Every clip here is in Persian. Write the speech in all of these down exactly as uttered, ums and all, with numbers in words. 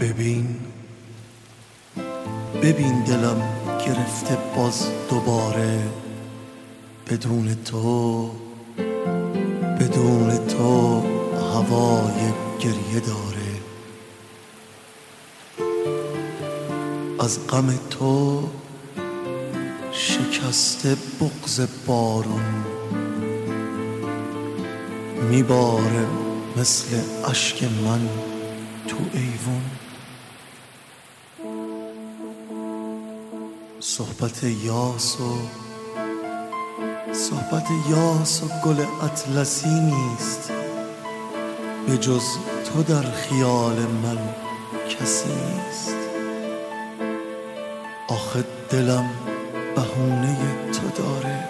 ببین ببین دلم گرفته باز دوباره، بدون تو بدون تو هوای گریه داره. از غم تو شکسته بغض بارون میباره مثل اشک من تو ایوون. صحبت یاس و صحبت یاس و گل اطلسی نیست، به جز تو در خیال من کسی نیست. آخه دلم بهونه تو داره،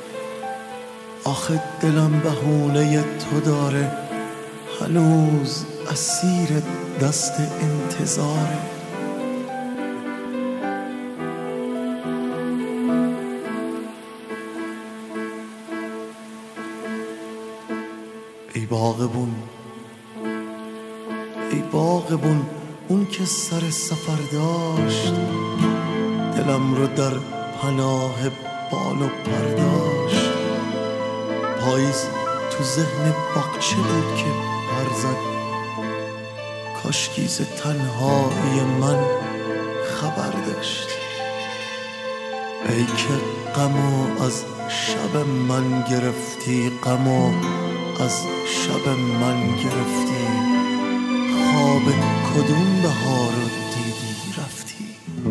آخه دلم بهونه تو داره، هنوز اسیر دست انتظاره. ای باغبون ای باغبون اون که سر سفر داشت، دلم رو در پناه بال و پر داشت. پاییز تو ذهن باغچه بود که پر زد، کاشکی ز تنهایی من خبر داشت. ای که غمو از شب من گرفتی، غمو از شب من گرفتی، خواب کدوم بهار رو دیدی رفتی.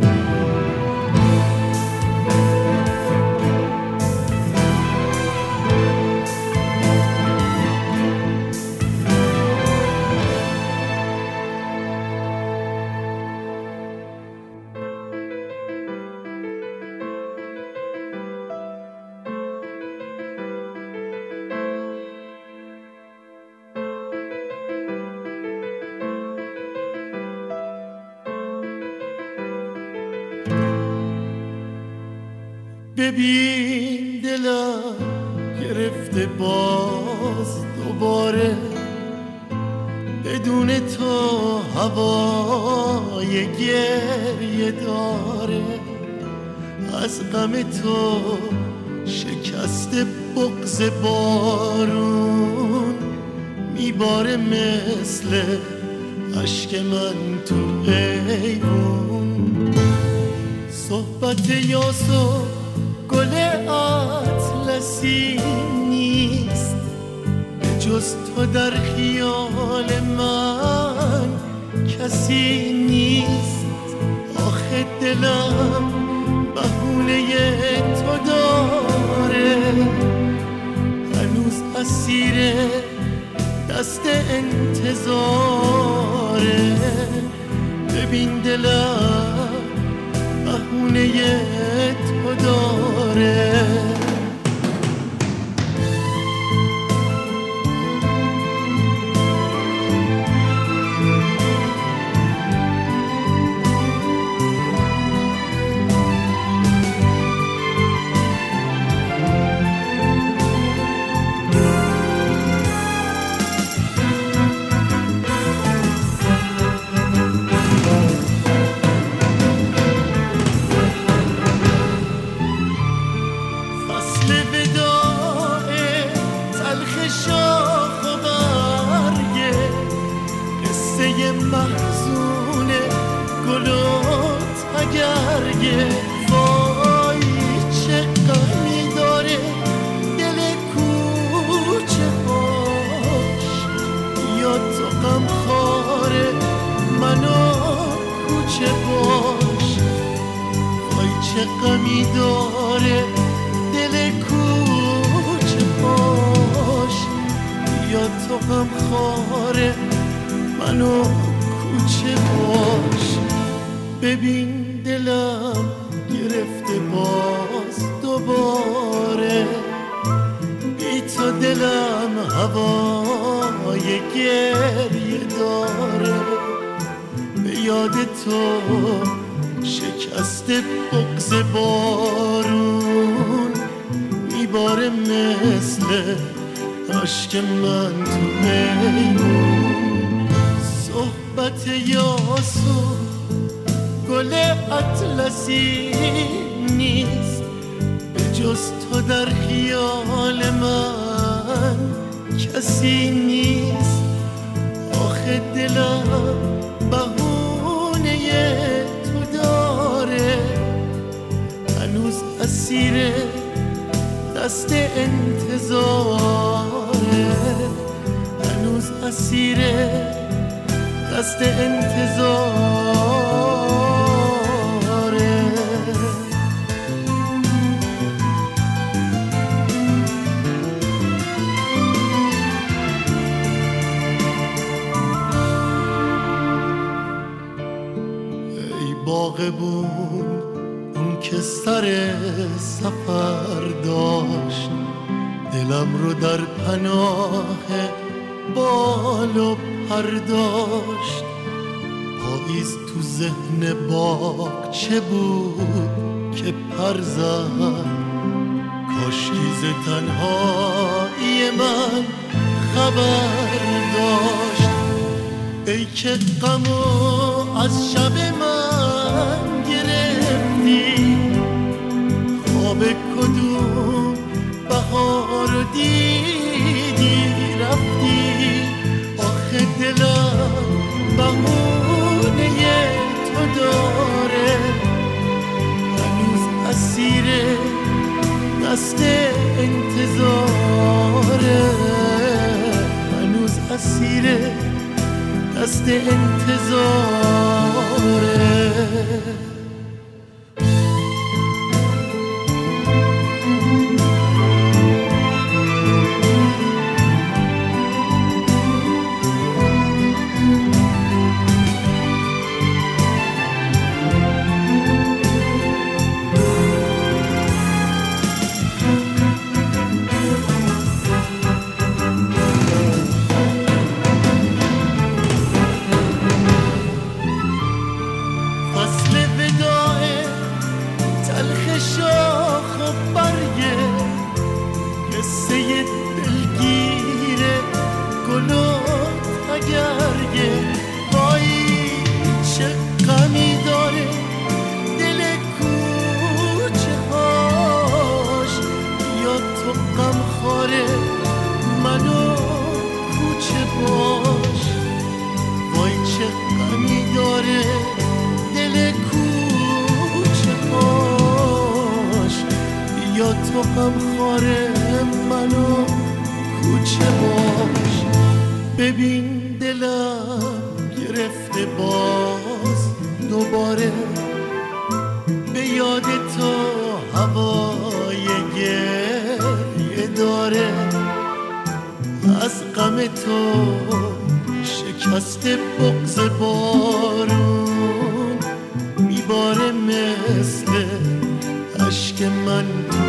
ببین دلم گرفته باز دوباره، بدون تو هوای گریه داره. از غم تو شکسته بغض بارون میباره مثل اشک من تو ایوون. صحبت یاسو گل اطلسی نیست، به جز تو در خیال من کسی نیست. آخه دلم بهونه تو داره، هنوز اسیر دست انتظاره. ببین دلم بهونه تو داره. محزون گل و تگرگه، وای چه غمی داره دل کوچه هاش. یا تو غمخواره منو کوچه باش، وای چه غمی داره دل کوچه باش. یا تو غمخواره منو کوچه باش. ببین دلم گرفته باز دوباره، بی تو دلم هوای گریه داره. به یاد تو شکسته بغض بارون میباره مثل اشک من تو ایوون. صحبت یاسو گل اطلسی نیست، به جز تو در خیال من کسی نیست. آخه دلم بهونه تو داره، هنوز اسیر دست انتظاره، هنوز اسیر دست انتظاره. ای باغبون اون که سر سفر داشت، دلم رو در پناه بال و پر داشت. پاییز تو ذهن باغچه بود که پر زد، کاشکی ز تنهایی من خبر داشت. ای که غمو از شب من گرفتی، خواب کدوم بهار رو دیدی رفتی. آخه دلم بهونه تو داره، هنوز اسیر دست انتظاره، هنوز اسیر دست انتظاره. تو هم خاره منو کوچه باش. ببین دلم گرفته باز دوباره، به یاد تو هوای گریه داره. از غم تو شکسته بغض بارون میباره مثل عشق من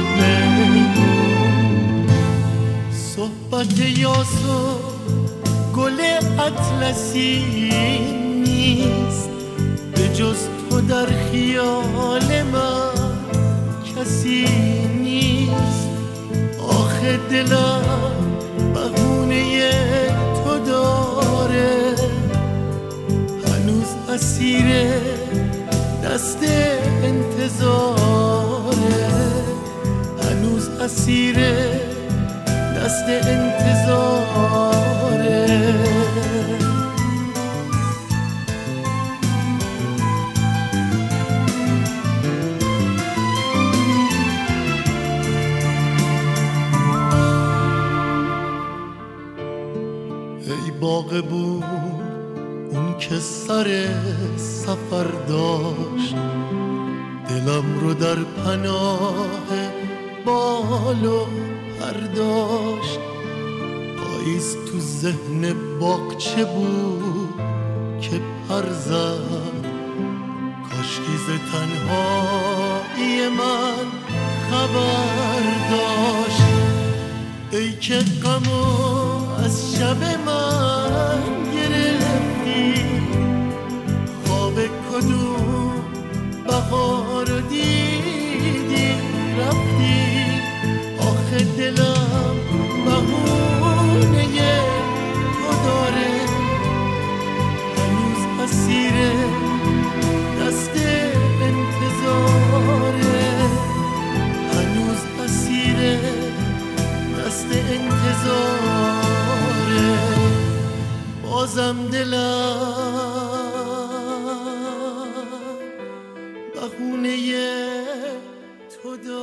میمون. صحبت یاسو گل اطلسی نیست، به جز تو در خیال من کسی نیست. آخه دلم بهونه تو داره، هنوز اسیر دست انتظاره، هنوز اسیر دست انتظاره. ای باغبون اون که سر سفر داشت، دلم رو در پناه بال و پر داشت. پاییز تو ذهن باغچه بود که پر زد، کاشکی ز تنهایی من خبر داشت. ای که غمو از شب من گرفتی، خواب کدوم بهار دیدی رفتی. آخه دلم بهونه تو داره، بهونه تو داشت.